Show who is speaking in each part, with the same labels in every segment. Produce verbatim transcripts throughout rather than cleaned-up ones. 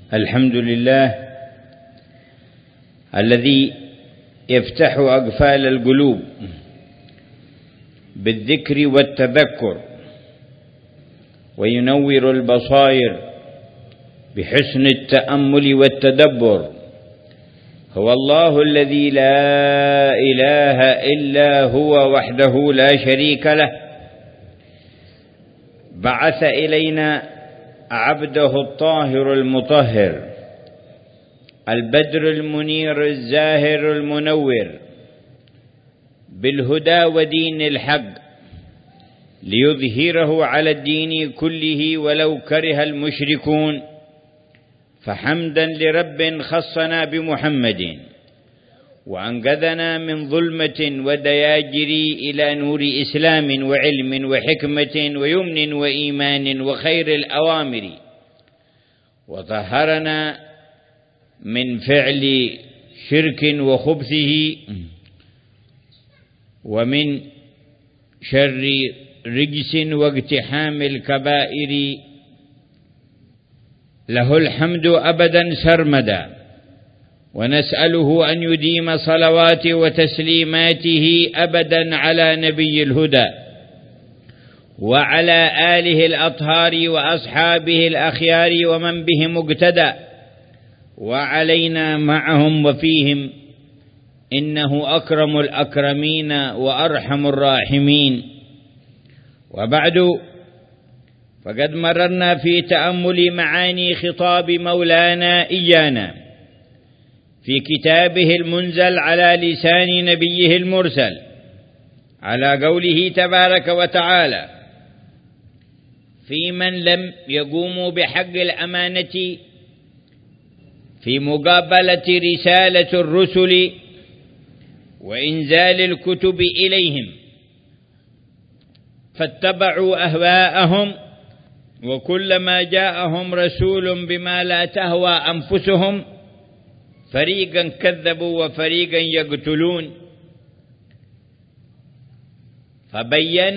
Speaker 1: الحمد لله الذي يفتح أقفال القلوب بالذكر والتذكر وينور البصائر بحسن التأمل والتدبر. هو الله الذي لا إله إلا هو وحده لا شريك له، بعث إلينا عبده الطاهر المطهر البدر المنير الزاهر المنور بالهدى ودين الحق ليظهره على الدين كله ولو كره المشركون. فحمدا لرب خصنا بمحمد وأنقذنا من ظلمة ودياجر إلى نور إسلام وعلم وحكمة ويمن وإيمان وخير الأوامر، وطهرنا من فعل شرك وخبثه ومن شر رجس واقتحام الكبائر. له الحمد أبدا سرمدا، ونسأله أن يديم صلوات وتسليماته أبدا على نبي الهدى وعلى آله الأطهار وأصحابه الأخيار ومن بهم اقتدى، وعلينا معهم وفيهم، إنه أكرم الأكرمين وأرحم الراحمين. وبعد، فقد مررنا في تأمل معاني خطاب مولانا إيانا في كتابه المنزل على لسان نبيه المرسل، على قوله تبارك وتعالى: في من لم يقوموا بحق الأمانة في مقابلة رسالة الرسل وإنزال الكتب إليهم، فاتبعوا أهواءهم، وكلما جاءهم رسول بما لا تهوى أنفسهم فريقا كذبوا وفريقا يقتلون. فبين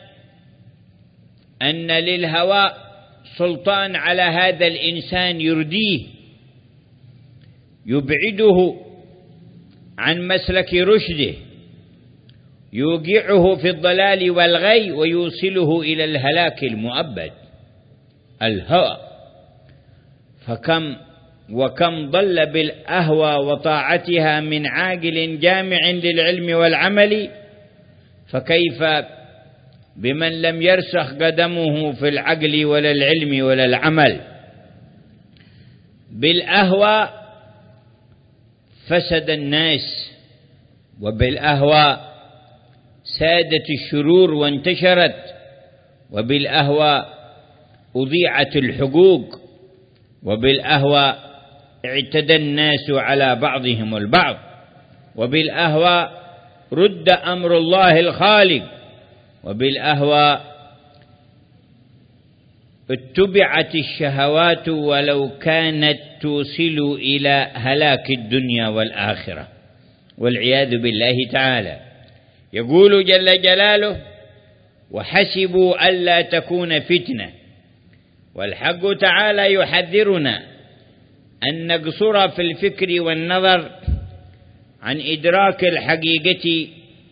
Speaker 1: أن للهوى سلطان على هذا الإنسان يرديه، يبعده عن مسلك رشده، يوقعه في الضلال والغي ويوصله إلى الهلاك المؤبد. الهوى، فكم وكم ضل بالأهوى وطاعتها من عاقل جامع للعلم والعمل، فكيف بمن لم يرسخ قدمه في العقل ولا العلم ولا العمل؟ بالأهوى فسد الناس، وبالأهوى سادت الشرور وانتشرت، وبالأهوى أضيعت الحقوق، وبالأهوى اعتدى الناس على بعضهم البعض، وبالأهوى رد أمر الله الخالق، وبالأهوى اتبعت الشهوات ولو كانت توصل إلى هلاك الدنيا والآخرة والعياذ بالله تعالى. يقول جل جلاله: وحسبوا ألا تكون فتنة. والحق تعالى يحذرنا أن نقصر في الفكر والنظر عن إدراك الحقيقة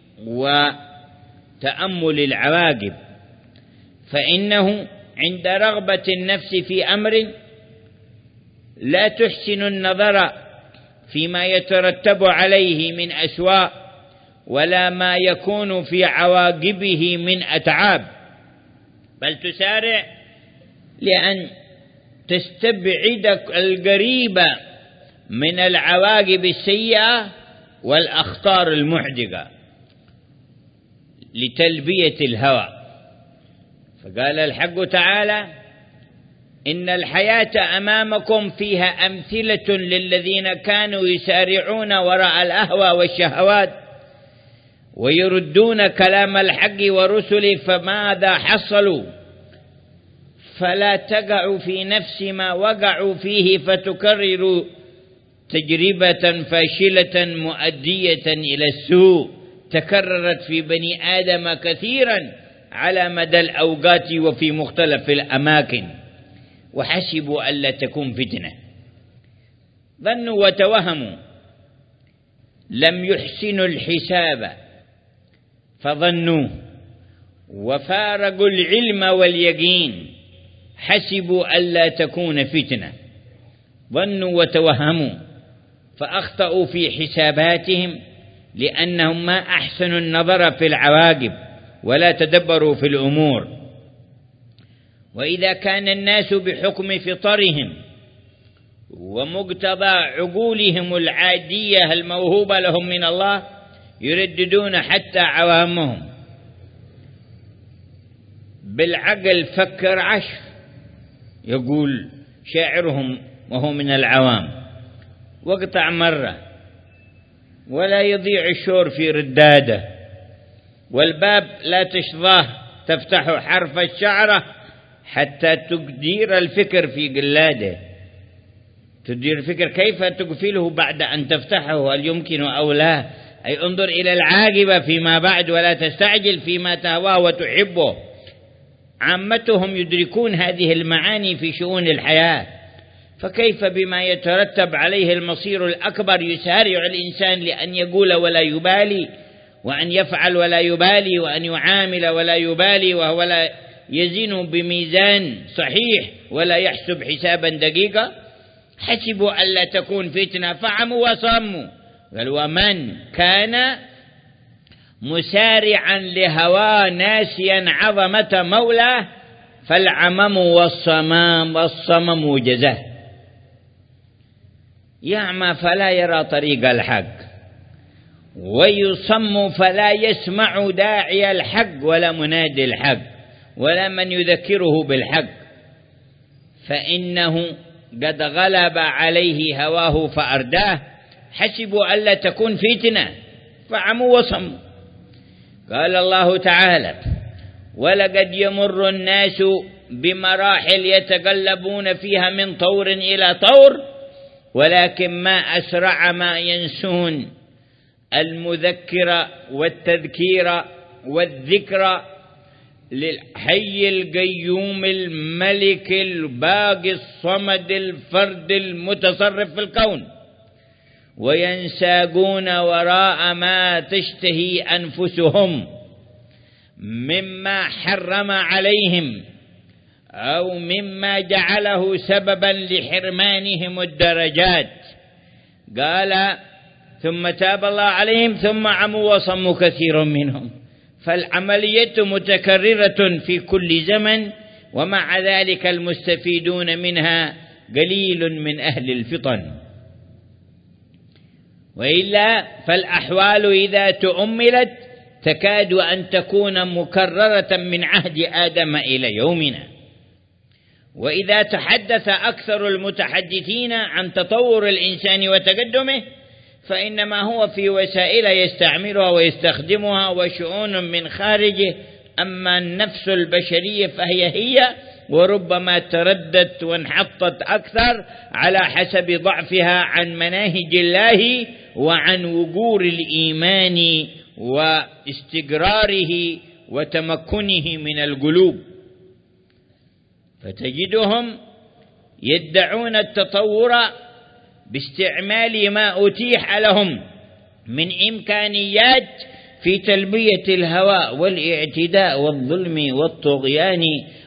Speaker 1: وتأمل العواقب، فإنه عند رغبة النفس في أمر لا تحسن النظر فيما يترتب عليه من أسواء ولا ما يكون في عواقبه من أتعاب، بل تسارع لأن تستبعد القريب من العواقب السيئة والأخطار المحدقة لتلبية الهوى. فقال الحق تعالى: إن الحياة أمامكم فيها أمثلة للذين كانوا يسارعون وراء الأهوى والشهوات ويردون كلام الحق ورسله فماذا حصلوا، فلا تقعوا في نفس ما وقعوا فيه فتكرروا تجربة فاشلة مؤدية إلى السوء تكررت في بني آدم كثيرا على مدى الأوقات وفي مختلف الأماكن. وحسبوا ألا تكون فتنة، ظنوا وتوهموا، لم يحسنوا الحساب فظنوا، وفارقوا العلم واليقين، حسبوا ألا تكون فتنة. ظنوا وتوهموا فأخطأوا في حساباتهم، لأنهم ما أحسنوا النظر في العواقب ولا تدبروا في الأمور. وإذا كان الناس بحكم فطرهم ومقتضى عقولهم العادية الموهوبة لهم من الله يرددون حتى عوامهم، بالعقل فكر عشر، يقول شاعرهم وهو من العوام، واقطع مرة ولا يضيع الشور في رداده، والباب لا تشظاه تفتح حرف الشعرة حتى تدير الفكر في قلاده. تدير الفكر كيف تقفله بعد أن تفتحه، هل يمكن أو لا؟ أي انظر إلى العاقبة فيما بعد ولا تستعجل فيما تهواه وتحبه. عامتهم يدركون هذه المعاني في شؤون الحياة، فكيف بما يترتب عليه المصير الأكبر يسارع الإنسان لأن يقول ولا يبالي، وأن يفعل ولا يبالي، وأن يعامل ولا يبالي، وهو لا يزن بميزان صحيح ولا يحسب حسابا دقيقا. حسبوا ألا تكون فتنة فعموا وصموا. قال ومن كان مسارعا لهوى ناسيا عظمة مولاه فالعمم والصمام والصمم جزاه. يعمى فلا يرى طريق الحق، ويصم فلا يسمع داعي الحق ولا منادي الحق ولا من يذكره بالحق، فإنه قد غلب عليه هواه فأرداه. حسبوا ألا تكون فتنة فعموا وصموا. قال الله تعالى ولقد يمر الناس بمراحل يتقلبون فيها من طور إلى طور، ولكن ما أسرع ما ينسون المذكر والتذكير والذكر للحي القيوم الملك الباقي الصمد الفرد المتصرف في الكون، وينساقون وراء ما تشتهي أنفسهم مما حرم عليهم أو مما جعله سببا لحرمانهم الدرجات. قال ثم تاب الله عليهم ثم عموا وصموا كثير منهم. فالعملية متكررة في كل زمن، ومع ذلك المستفيدون منها قليل من أهل الفطن. وإلا فالأحوال إذا تؤملت تكاد أن تكون مكررة من عهد آدم إلى يومنا. وإذا تحدث أكثر المتحدثين عن تطور الإنسان وتقدمه فإنما هو في وسائل يستعملها ويستخدمها وشؤون من خارجه، أما النفس البشرية فهي هي، وربما تردت وانحطت أكثر على حسب ضعفها عن مناهج الله وعن وقور الإيمان واستقراره وتمكنه من القلوب. فتجدهم يدعون التطور باستعمال ما أتيح لهم من إمكانيات في تلبية الهوى والاعتداء والظلم والطغيان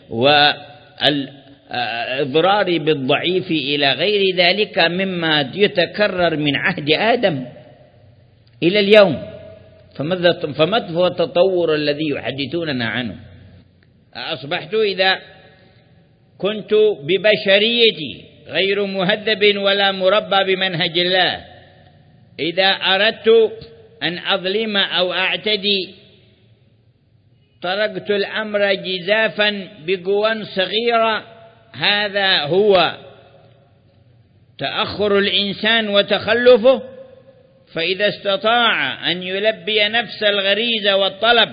Speaker 1: والإضرار بالضعيف إلى غير ذلك مما يتكرر من عهد آدم إلى اليوم. فما هو التطور الذي يحدثوننا عنه؟ أصبحت إذا كنت ببشريتي غير مهذب ولا مربى بمنهج الله، إذا أردت أن أظلم أو أعتدي طرقت الأمر جزافا بقوى صغيرة. هذا هو تأخر الإنسان وتخلفه. فإذا استطاع أن يلبي نفس الغريزة والطلب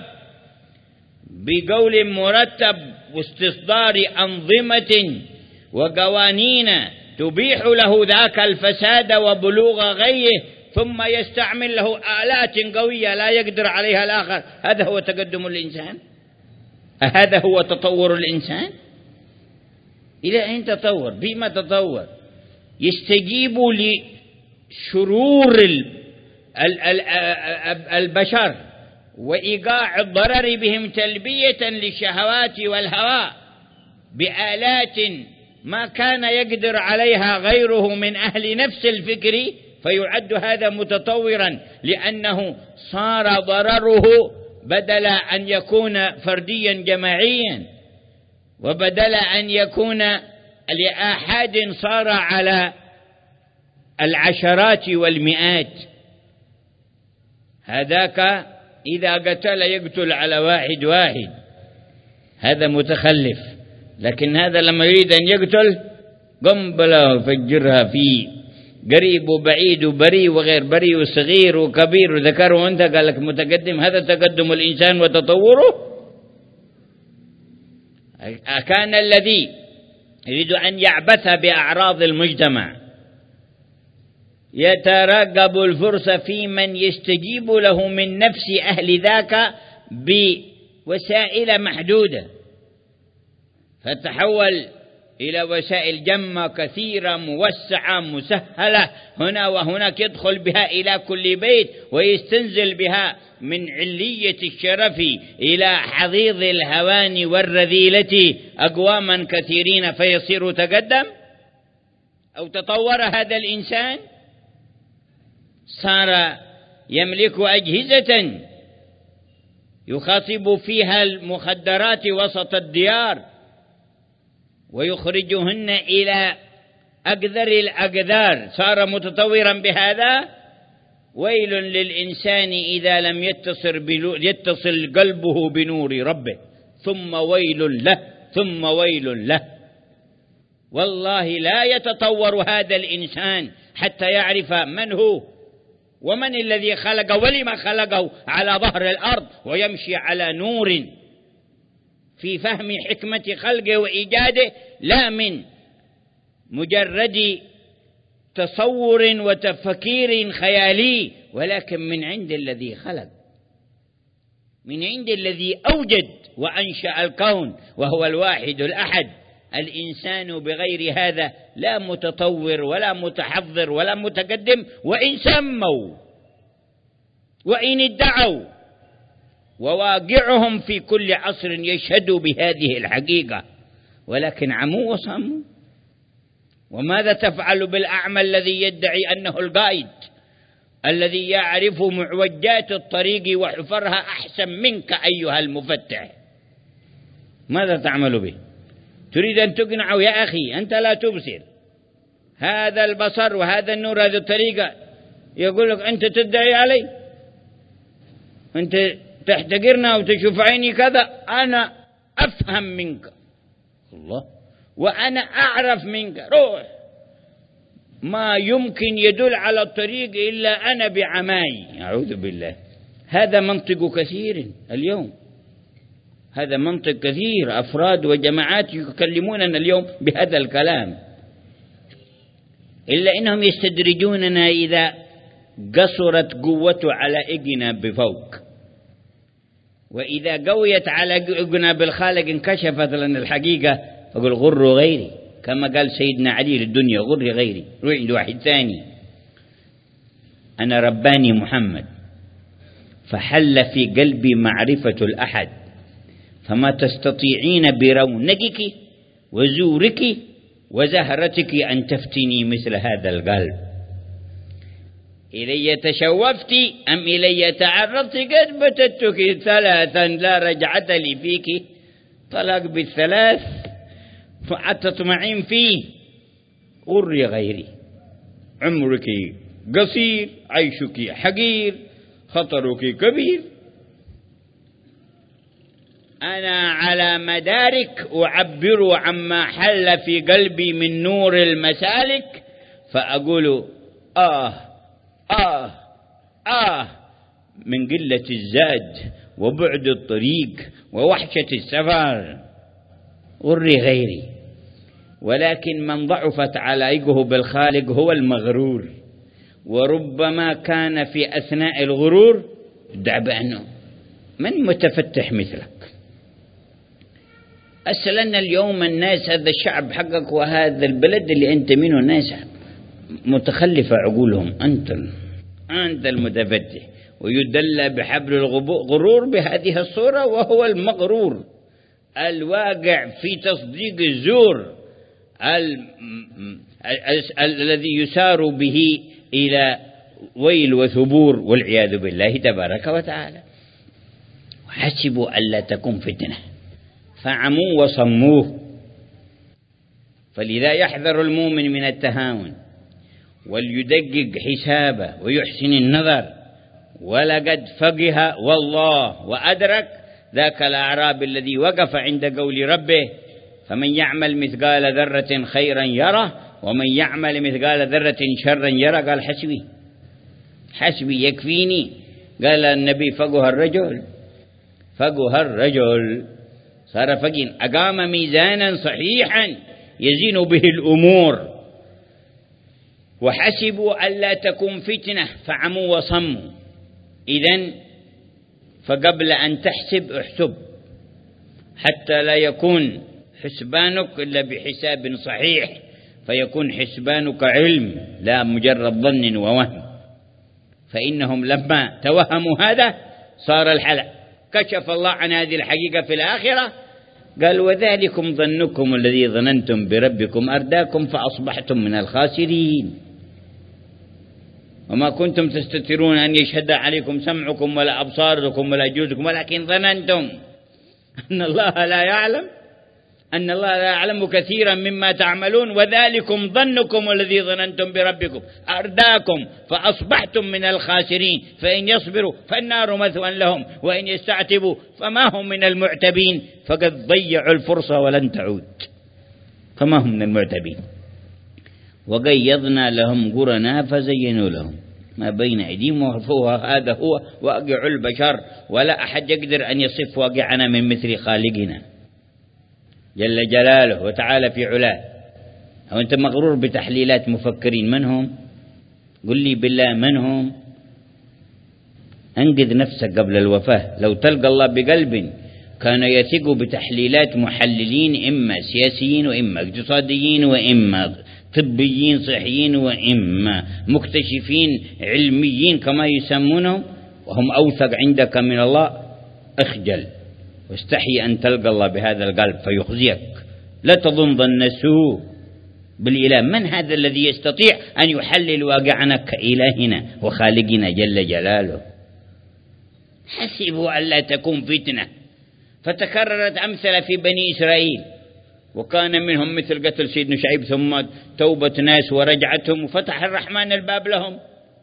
Speaker 1: بقول مرتب واستصدار أنظمة وقوانين تبيح له ذاك الفساد وبلوغ غيه، ثم يستعمل له آلات قوية لا يقدر عليها الآخر، هذا هو تقدم الإنسان؟ هذا هو تطور الإنسان؟ إلى أين تطور؟ فيما تطور؟ يستجيب لشرور البشر وإيقاع الضرر بهم تلبية للشهوات والهوى بآلات ما كان يقدر عليها غيره من أهل نفس الفكر، فيعد هذا متطورا لأنه صار ضرره بدل أن يكون فرديا جماعيا، وبدل أن يكون لآحاد صار على العشرات والمئات. هذاك إذا قتل يقتل على واحد واحد، هذا متخلف. لكن هذا لما يريد أن يقتل قنبلة وفجرها فيه، قريب وبعيد وبريء وغير بريء وصغير وكبير وذكر وأنت، قال لك متقدم. هذا تقدم الإنسان وتطوره. كان الذي يريد أن يعبث بأعراض المجتمع يترقب الفرصة في من يستجيب له من نفس أهل ذاك بوسائل محدودة، فتحول إلى وسائل جمة كثيرة موسعة مسهلة هنا وهناك، يدخل بها إلى كل بيت ويستنزل بها من علية الشرف إلى حضيض الهوان والرذيلة أقواما كثيرين، فيصير تقدم أو تطور هذا الإنسان. صار يملك أجهزة يخاطب فيها المخدرات وسط الديار ويخرجهن إلى أقذر الأقذار، صار متطورا بهذا. ويل للإنسان إذا لم يتصل, يتصل قلبه بنور ربه، ثم ويل له ثم ويل له. والله لا يتطور هذا الإنسان حتى يعرف من هو ومن الذي خلقه ولما خلقه على ظهر الأرض، ويمشي على نور في فهم حكمة خلقه وإيجاده، لا من مجرد تصور وتفكير خيالي، ولكن من عند الذي خلق، من عند الذي أوجد وأنشأ الكون، وهو الواحد الأحد. الإنسان بغير هذا لا متطور ولا متحضر ولا متقدم، وإن سموا وإن ادعوا، وواقعهم في كل عصر يشهدوا بهذه الحقيقة، ولكن عموا وصموا. وماذا تفعل بالأعمى الذي يدعي أنه القائد، الذي يعرف معوجات الطريق وحفرها أحسن منك أيها المفتح؟ ماذا تعمل به؟ تريد أن تقنعه يا أخي أنت لا تبصر، هذا البصر وهذا النور هذه الطريقة. يقول لك أنت تدعي علي، أنت تحتقرنا وتشوف عيني كذا، أنا أفهم منك الله وأنا أعرف منك، روح. ما يمكن يدل على الطريق إلا أنا بعماي، أعوذ بالله. هذا منطق كثير اليوم، هذا منطق كثير، أفراد وجماعات يكلموننا اليوم بهذا الكلام، إلا إنهم يستدرجوننا إذا قصرت قوته على إجنا بفوق، وإذا قويت على إجنا بالخالق انكشفت لنا الحقيقة، فقل غروا غيري، كما قال سيدنا علي للدنيا غري غيري، روح عند واحد ثاني. أنا رباني محمد فحل في قلبي معرفة الأحد، فما تستطيعين برونقك وزورك وزهرتك أن تفتني مثل هذا القلب. إلي تشوفت أم إلي تعرضت؟ قد بتتك ثلاثا لا رجعة لي فيك، طلاق بالثلاث فتطمعين فيه. غري غيري، عمرك قصير، عيشك حقير، خطرك كبير. أنا على مدارك أعبر عما حل في قلبي من نور المسالك، فأقول آه آه آه من قلة الزاد وبعد الطريق ووحشة السفر. غري غيري، ولكن من ضعفت علاقه بالخالق هو المغرور، وربما كان في أثناء الغرور ادعى بأنه من متفتح مثلك. أسألنا اليوم الناس، هذا الشعب حقك وهذا البلد اللي أنت منه، الناس متخلفة عقولهم. أنت أنت المتفتح، ويدلى بحبل الغرور بهذه الصورة، وهو المغرور الواقع في تصديق الزور الذي يسار به إلى ويل وثبور والعياذ بالله تبارك وتعالى. حسبوا ألا تكون فتنة فعموا وصموه. فلذا يحذر المؤمن من التهاون، وليدقق حسابه ويحسن النظر. ولقد فقه والله وأدرك ذاك الأعراب الذي وقف عند قول ربه: فمن يعمل مثقال ذرة خيرا يره ومن يعمل مثقال ذرة شرا يره. قال حسبي حسبي يكفيني. قال النبي: فقه الرجل فقه الرجل صار فقين، أقام ميزانا صحيحا يزين به الأمور. وحسبوا ألا تكون فتنة فعموا وصموا. إذن فقبل أن تحسب احسب، حتى لا يكون حسبانك إلا بحساب صحيح، فيكون حسبانك علم لا مجرد ظن ووهم. فإنهم لما توهموا هذا صار الحلق. كشف الله عن هذه الحقيقة في الآخرة، قال: وذلكم ظنكم الذي ظننتم بربكم أرداكم فأصبحتم من الخاسرين، وما كنتم تستترون أن يشهد عليكم سمعكم ولا أبصاركم ولا جلودكم ولكن ظننتم أن الله لا يعلم أن الله لا يعلم كثيرا مما تعملون. وذلكم ظنكم الذي ظننتم بربكم أرداكم فأصبحتم من الخاسرين. فإن يصبروا فالنار مثوى لهم وإن يستعتبوا فما هم من المعتبين. فقد ضيعوا الفرصة ولن تعود، فما هم من المعتبين. وقيضنا لهم قرنا فزينوا لهم ما بين أيديهم وخلفهم هذا هو واقع البشر، ولا أحد يقدر أن يصف واقعنا من مثل خالقنا جل جلاله وتعالى في علاه. أو أنت مغرور بتحليلات مفكرين، من هم؟ قل لي بالله من هم؟ أنقذ نفسك قبل الوفاة. لو تلقى الله بقلب كان يثق بتحليلات محللين، إما سياسيين وإما اقتصاديين وإما طبيين صحيين وإما مكتشفين علميين كما يسمونهم، وهم أوثق عندك من الله، اخجل واستحي أن تلقى الله بهذا القلب فيخزيك. لا تظن ظن السوء بالإله. من هذا الذي يستطيع أن يحلل واقعنا كإلهنا وخالقنا جل جلاله؟ حسبوا ألا تكون فتنة. فتكررت أمثلة في بني إسرائيل، وكان منهم مثل قتل سيدنا شعيب ثم توبة ناس ورجعتهم وفتح الرحمن الباب لهم،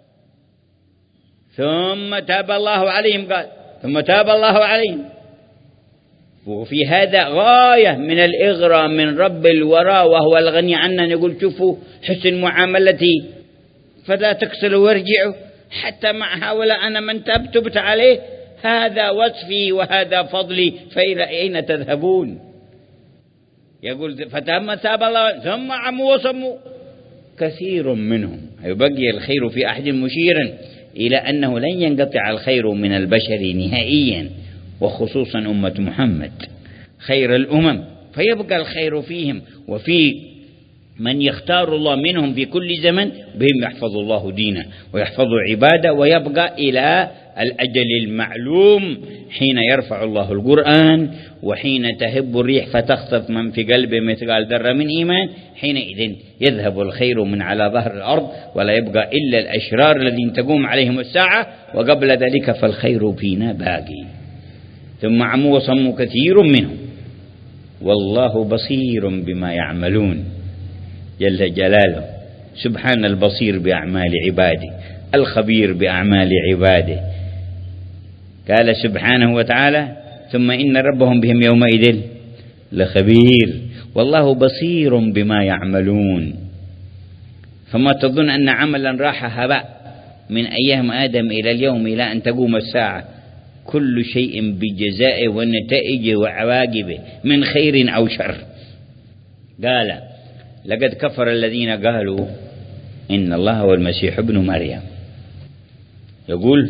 Speaker 1: ثم تاب الله عليهم. قال ثم تاب الله عليهم. وفي هذا غاية من الإغراء من رب الورى وهو الغني عنا. نقول شوفوا حسن معاملتي فلا تكسلوا وارجعوا حتى مع هؤلاء أنا من تاب تبت عليه، هذا وصفي وهذا فضلي، فإلى أين تذهبون؟ يقول فتم تاب الله ثم عموا وصموا كثير منهم. يبقي الخير في أحد مشيرا إلى أنه لن ينقطع الخير من البشر نهائيا، وخصوصا أمة محمد خير الأمم، فيبقى الخير فيهم وفي من يختار الله منهم في كل زمن، بهم يحفظ الله دينه ويحفظ عباده، ويبقى إلى الأجل المعلوم حين يرفع الله القرآن، وحين تهب الريح فتخطف من في قلبه مثقال ذرة من إيمان، حينئذ يذهب الخير من على ظهر الأرض ولا يبقى إلا الأشرار الذين تقوم عليهم الساعة، وقبل ذلك فالخير فينا باقي. ثم عموا وصموا كثير منهم والله بصير بما يعملون جل جلاله. سبحان البصير بأعمال عباده الخبير بأعمال عباده. قال سبحانه وتعالى ثم إن ربهم بهم يومئذ لخبير والله بصير بما يعملون. فما تظن أن عملا راح هباء من أيام آدم إلى اليوم إلى أن تقوم الساعة، كل شيء بجزائه ونتائجه وعواقبه من خير أو شر. قال لقد كفر الذين قالوا إن الله هو المسيح ابن مريم. يقول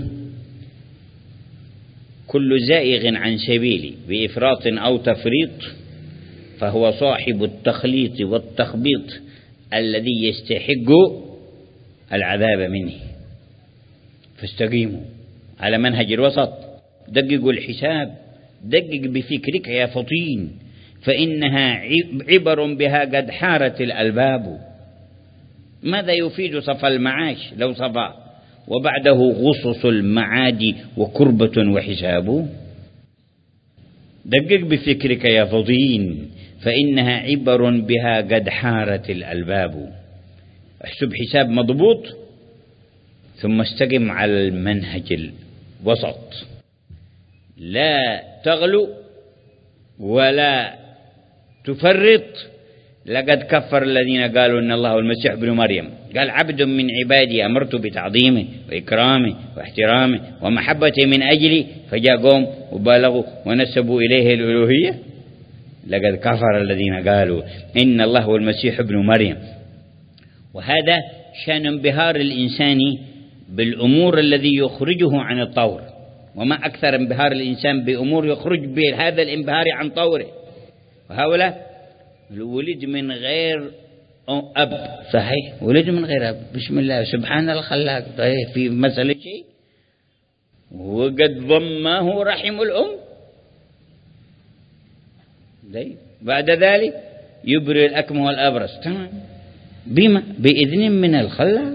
Speaker 1: كل زائغ عن سبيلي بإفراط أو تفريط فهو صاحب التخليط والتخبيط الذي يستحق العذاب مني فاستقيموا على منهج الوسط. دققوا الحساب، دقق بفكرك يا فطين، فإنها عبر بها قد حارت الألباب. ماذا يفيد صفى المعاش لو صفى وبعده غصص المعاد وكربة وحساب؟ دقق بفكرك يا فطين، فإنها عبر بها قد حارت الألباب. احسب حساب مضبوط ثم استقم على المنهج الوسط، لا تغلو ولا تفرط. لقد كفر الذين قالوا إن الله المسيح ابن مريم، قال عبد من عبادي أمرت بتعظيمه وإكرامه واحترامه ومحبته من أجلي، فجاء قوم وبالغوا ونسبوا إليه الألوهية. لقد كفر الذين قالوا إن الله هو المسيح ابن مريم. وهذا شأن انبهار الإنسان بالأمور الذي يخرجه عن الطور، وما أكثر انبهار الإنسان بأمور يخرج بهذا الانبهار عن طوره. وهؤلاء ولد من غير أب، صحيح ولد من غير أب، بسم الله سبحان الخلاق. طيب في مسألة شيء وقد ضمه رحم الأم. طيب بعد ذلك يبرئ الأكمه والأبرص، تمام، بما بإذن من الخلاق،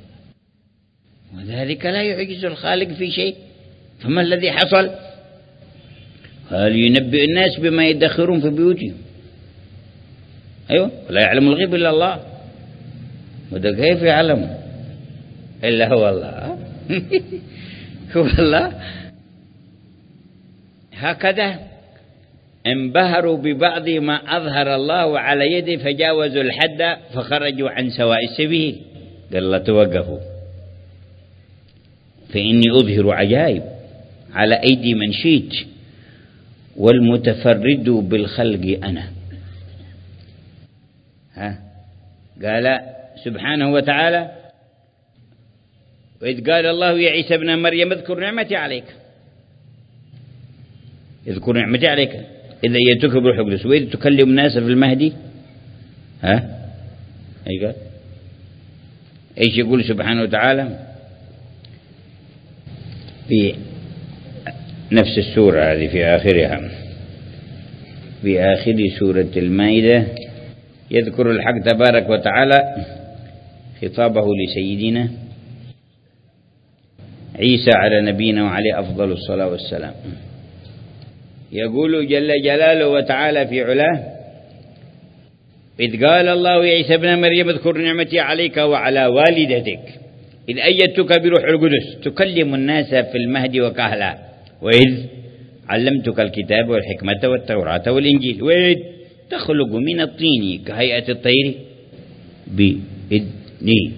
Speaker 1: وذلك لا يعجز الخالق في شيء. فما الذي حصل؟ هل ينبئ الناس بما يدخرون في بيوتهم؟ أيوة، لا يعلم الغيب إلا الله، وده كيف يعلم إلا هو الله؟ هو الله. هكذا انبهروا ببعض ما أظهر الله على يده فجاوزوا الحد فخرجوا عن سواء السبيل. قال الله توقفوا، فإني أظهر عجائب على أيدي من شئت والمتفرد بالخلق أنا. ها قال سبحانه وتعالى: وإذ قال الله يا عيسى ابن مريم اذكر نعمتي عليك، اذكر نعمتي عليك إذا أيدتك بروح القدس وإذ تكلم الناس في المهدي. ها أي قال ايش يقول سبحانه وتعالى في نفس السورة هذه في آخرها، في آخر سورة المائدة، يذكر الحق تبارك وتعالى خطابه لسيدنا عيسى على نبينا وعليه أفضل الصلاة والسلام. يقول جل جلاله وتعالى في علاه: إذ قال الله يا عيسى ابن مريم اذكر نعمتي عليك وعلى والدتك إذ أيدتك بروح القدس تكلم الناس في المهد وكهلا، وإذ علمتك الكتاب والحكمة والتوراة والإنجيل، وإذ تخلق من الطين كهيئة الطير بإذني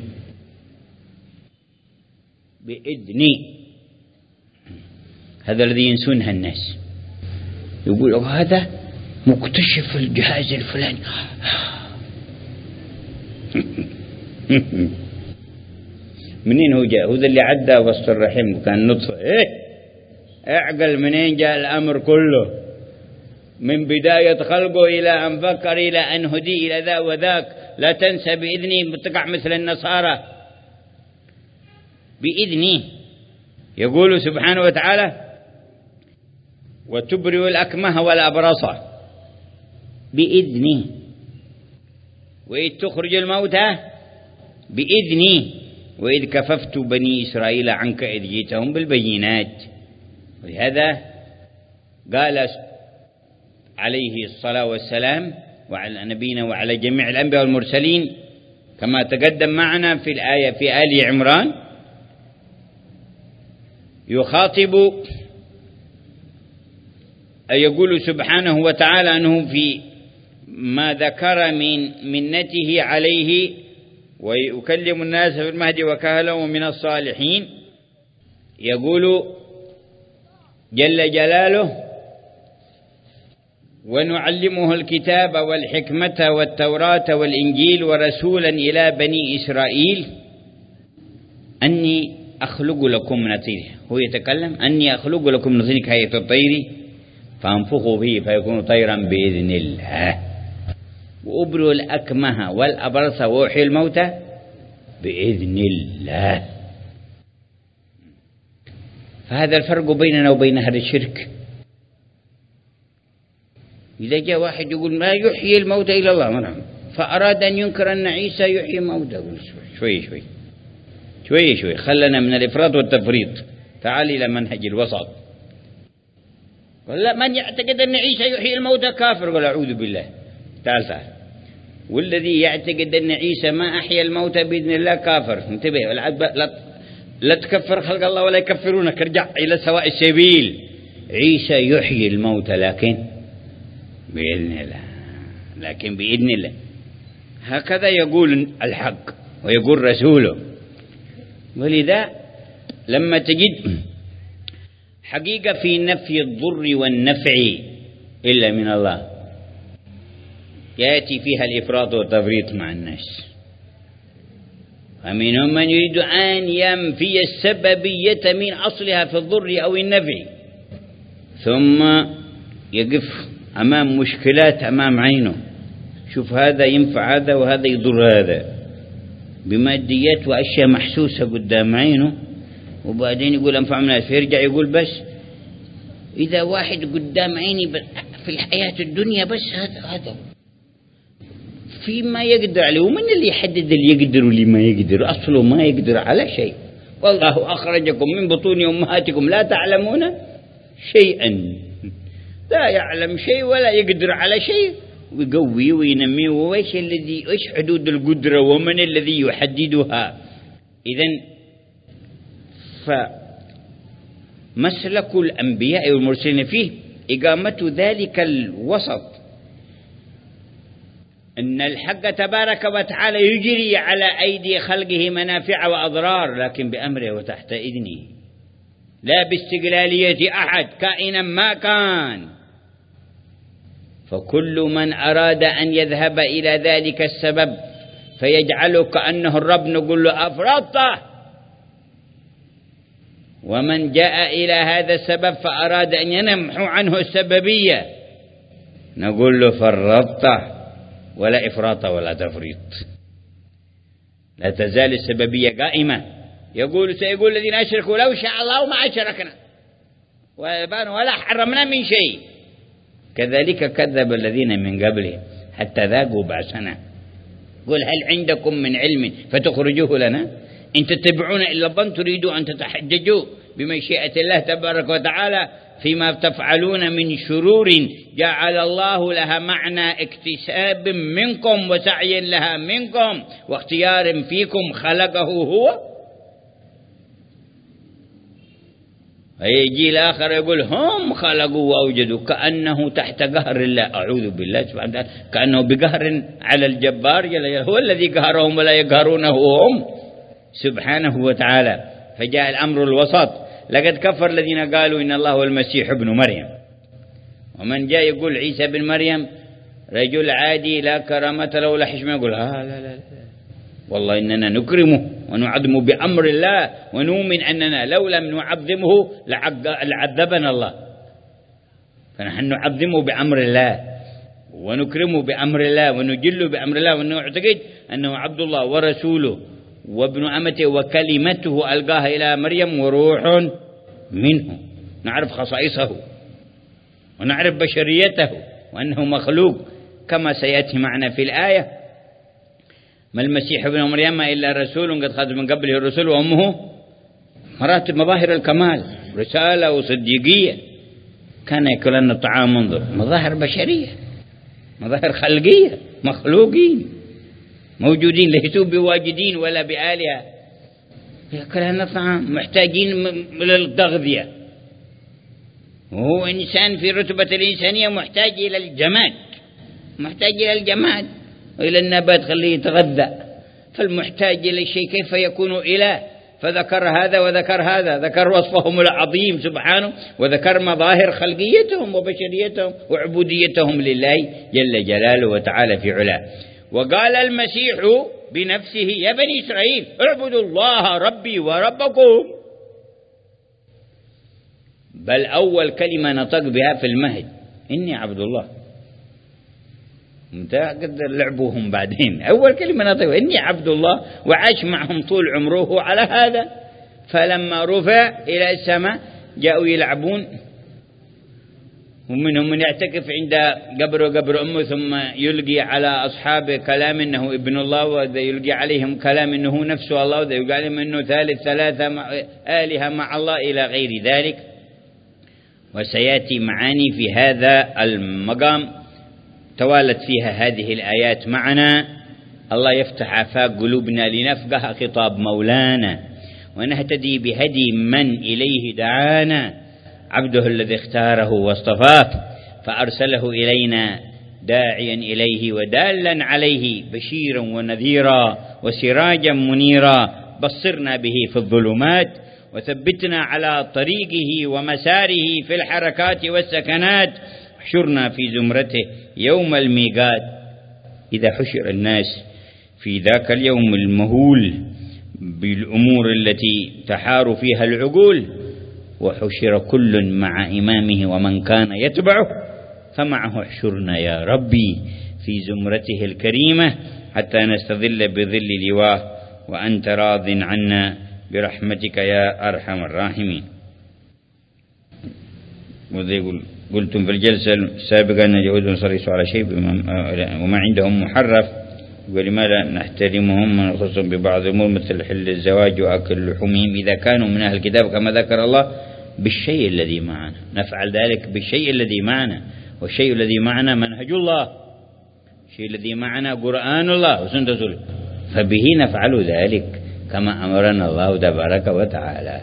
Speaker 1: بإذني. هذا الذي ينسونها الناس، يقول هذا مكتشف الجهاز الفلاني. منين هو جاء؟ هو ذا اللي عدى وسط الرحم كان نطفة. إيه اعقل منين جاء الأمر كله، من بداية خلقه إلى أن فكر إلى أن هدي إلى ذا وذاك. لا تنسى بإذني، تقع مثل النصارى. بإذني يقول سبحانه وتعالى: وتبرئ الأكمه والأبرص بإذني، وإذ تخرج الموتى بإذني، وإذ كففت بني إسرائيل عنك إذ جئتهم بالبينات. ولهذا قال عليه الصلاة والسلام وعلى نبينا وعلى جميع الأنبياء والمرسلين كما تقدم معنا في الآية في آل عمران، يخاطب يقول سبحانه وتعالى أنه في ما ذكر من منته عليه ويكلم الناس في المهد وكهلا ومن الصالحين، يقول جل جلاله: ونعلمه الكتاب والحكمة والتوراة والإنجيل ورسولا إلى بني إسرائيل أني أخلق لكم من الطير. هو يتكلم: أني أخلق لكم من الطير كهيئة الطير فأنفخوا به فيكون طيرا بإذن الله، وأبرئ الأكمه والأبرص وأحيي الموتى بإذن الله. فهذا الفرق بيننا وبين أهل الشرك. إذا جاء واحد يقول ما يحيي الموتى إلا الله، فأراد أن ينكر أن عيسى يحيي الموتى، شوي شوي شوي شوي خلنا من الإفراط والتفريط، تعال إلى منهج الوسط. قال لا، من يعتقد أن عيسى يحيي الموتى كافر. قال أعوذ بالله، تعال تعال. والذي يعتقد أن عيسى ما أحيا الموتى بإذن الله كافر. انتبه، لا لا تكفر خلق الله ولا يكفرونك، ارجع إلى سواء السبيل. عيسى يحيي الموتى لكن بإذن الله، لكن بإذن الله. هكذا يقول الحق ويقول رسوله. ولذا لما تجد حقيقة في نفي الضر والنفع إلا من الله، يأتي فيها الإفراط والتفريط مع الناس. ومنهم من يريد أن ينفي السببية من أصلها في الضر أو النفع، ثم يقف أمام مشكلات أمام عينه، شوف هذا ينفع هذا وهذا يضر هذا بماديات وأشياء محسوسة قدام عينه، وبعدين يقول أنفع الناس، فيرجع يقول بس إذا واحد قدام عيني في الحياة الدنيا بس هذا هذا فيما يقدر عليه. ومن اللي يحدد اللي يقدر واللي ما يقدر؟ أصله ما يقدر على شيء. والله أخرجكم من بطون أمهاتكم لا تعلمون شيئا، لا يعلم شيء ولا يقدر على شيء، ويقوي وينمي. وإيش الذي إيش حدود القدرة ومن الذي يحددها؟ إذن فمسلك الأنبياء والمرسلين فيه إقامة ذلك الوسط، أن الحق تبارك وتعالى يجري على أيدي خلقه منافع وأضرار، لكن بأمره وتحت إذنه، لا باستقلالية أحد كائنا ما كان. فكل من أراد أن يذهب إلى ذلك السبب فيجعله كأنه الرب، نقول له أفرطته. ومن جاء إلى هذا السبب فأراد أن ينمحو عنه السببية، نقول له فرطته، ولا إفراط ولا تفريط. لا تزال السببية قائمة. يقول سيقول الذين أشركوا لو شاء الله ما أشركنا ولا حرمنا من شيء. كذلك كذب الذين من قبلهم حتى ذاقوا بأسنا. قل هل عندكم من علم فتخرجوه لنا؟ إن تتبعون إلا الظن تريدوا أن تتحججوا بمشيئة الله تبارك وتعالى فيما تفعلون من شرور جعل الله لها معنى اكتساب منكم وسعي لها منكم واختيار فيكم خلقه هو. يجي الآخر يقول هم خلقوا وأوجدوا، كأنه تحت قهر الله. أعوذ بالله سبحانه وتعالى، كأنه بقهر على الجبار هو الذي قهرهم ولا يقهرونه هم سبحانه وتعالى. فجاء الأمر الوسط. لقد كفر الذين قالوا إن الله هو المسيح ابن مريم. ومن جاء يقول عيسى بن مريم رجل عادي لا كرامة له ولا حشمة، يقول آه لا لا لا والله إننا نكرمه ونعظمه بأمر الله، ونؤمن أننا لو لم نعظمه لعذبنا الله. فنحن نعظمه بأمر الله ونكرمه بأمر الله ونجله بأمر الله، ونعتقد أنه عبد الله ورسوله وابن أمته وكلمته ألقاها إلى مريم وروح منه. نعرف خصائصه ونعرف بشريته وأنه مخلوق كما سيأتي معنا في الآية. ما المسيح ابن مريم إلا رسول قد خلت من قبله الرسل وأمه مراتب مظاهر الكمال، رسالة وصديقية. كان يأكلن الطعام منظر مظاهر بشرية، مظاهر خلقية، مخلوقين موجودين ليسوا بواجدين ولا بآلهة. يأكلن الطعام، محتاجين للتغذية، وهو إنسان في رتبة الإنسانية محتاج إلى الجماد، محتاج إلى الجماد وإلى النبات خليه يتغذى. فالمحتاج إلى الشيء كيف يكون إله؟ فذكر هذا وذكر هذا، ذكر وصفهم العظيم سبحانه، وذكر مظاهر خلقيتهم وبشريتهم وعبوديتهم لله جل جلاله وتعالى في علاه. وقال المسيح بنفسه يا بني إسرائيل اعبدوا الله ربي وربكم. بل أول كلمة نطق بها في المهد إني عبد الله. قد لعبوهم بعدين. أول كلمة نطقها إني عبد الله، وعاش معهم طول عمره على هذا. فلما رفع إلى السماء جاءوا يلعبون، ومنهم من يعتكف عند قبر وقبر أمه ثم يلقي على أصحابه كلام إنه ابن الله، وذا يلقي عليهم كلام إنه نفسه الله، وذا يلقي عليهم إنه ثالث ثلاثة آلهة مع الله إلى غير ذلك. وسيأتي معاني في هذا المقام توالت فيها هذه الآيات معنا. الله يفتح آفاق قلوبنا لنفقه خطاب مولانا ونهتدي بهدي من إليه دعانا، عبده الذي اختاره واصطفاه فأرسله إلينا داعيا إليه ودالا عليه بشيرا ونذيرا وسراجا منيرا. بصرنا به في الظلمات وثبتنا على طريقه ومساره في الحركات والسكنات، احشرنا في زمرته يوم الميقات إذا حشر الناس في ذاك اليوم المهول بالأمور التي تحار فيها العقول، وحشر كل مع إمامه ومن كان يتبعه، فمعه احشرنا يا ربي في زمرته الكريمة حتى نستظل بظل لواه وأنت راض عنا برحمتك يا أرحم الراحمين. وذي يقول قلتم في الجلسة السابقة أن اليهود نصرسوا على شيء وما عندهم محرف، ولماذا نحترمهم ونخصهم ببعض الأمور مثل حل الزواج وأكل لحومهم إذا كانوا من أهل الكتاب كما ذكر الله بالشيء الذي معنا. نفعل ذلك بالشيء الذي معنا، والشيء الذي معنا منهج الله، الشيء الذي معنا قرآن الله وسنة رسوله، فبه نفعل ذلك كما أمرنا الله تبارك وتعالى.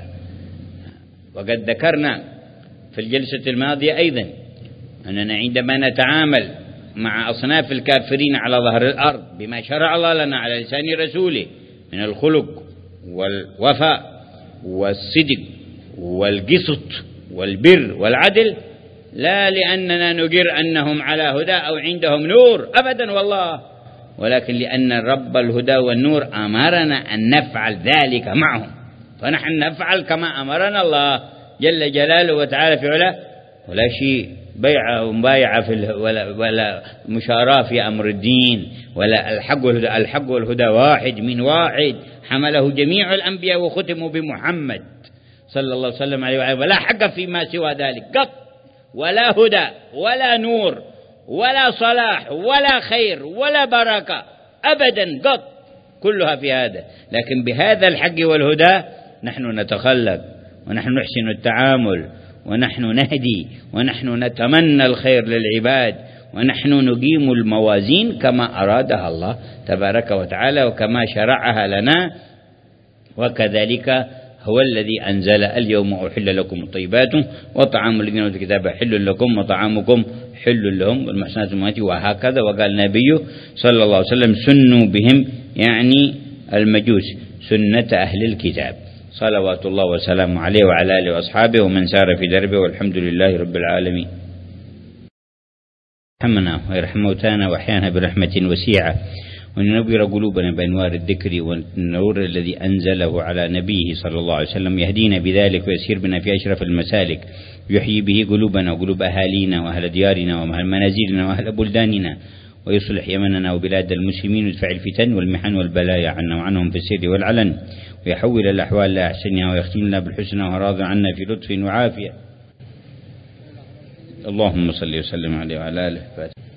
Speaker 1: وقد ذكرنا في الجلسة الماضية أيضا أننا عندما نتعامل مع أصناف الكافرين على ظهر الأرض بما شرع الله لنا على لسان رسوله من الخلق والوفاء والصدق والقسط والبر والعدل، لا لأننا نقر أنهم على هدى أو عندهم نور أبدا والله، ولكن لأن رب الهدى والنور أمرنا أن نفعل ذلك معهم، فنحن نفعل كما أمرنا الله جل جلاله وتعالى في علاه، ولا شيء بيعة ومبايعة في ولا, ولا مشاراة في أمر الدين، ولا الحق والهدى. الحق والهدى واحد من واحد حمله جميع الأنبياء وختموا بمحمد صلى الله عليه وسلم عليه وعليه، ولا حق فيما سوى ذلك قط، ولا هدى ولا نور ولا صلاح ولا خير ولا بركة أبدا قط، كلها في هذا. لكن بهذا الحق والهدى نحن نتخلق ونحن نحسن التعامل ونحن نهدي ونحن نتمنى الخير للعباد ونحن نقيم الموازين كما أرادها الله تبارك وتعالى وكما شرعها لنا. وكذلك هو الذي أنزل اليوم أحل لكم الطيبات وطعام الذين أوتوا الكتاب حل لكم وطعامكم حل لهم والمحصنات من النساء، وهكذا. وقال النبي صلى الله عليه وسلم سنوا بهم يعني المجوس سنة أهل الكتاب، صلوات الله وسلامه عليه وعلى آله وأصحابه ومن سار في دربه، والحمد لله رب العالمين. رحمنا ويرحم موتانا وأحيانا برحمة وسيعة، وننور قلوبنا بأنوار الذكر والنور الذي أنزله على نبيه صلى الله عليه وسلم، يهدينا بذلك ويسير بنا في أشرف المسالك، يحيي به قلوبنا وقلوب أهالينا وأهل ديارنا وأهل منازلنا وأهل بلداننا، ويصلح يمننا وبلاد المسلمين، ويدفع الفتن والمحن والبلايا عنا وعنهم في السر والعلن، ويحول الأحوال لأحسنها ويختم لنا بالحسنى وراض عنا في لطف وعافية. اللهم صل وسلم عليه وعلى آله.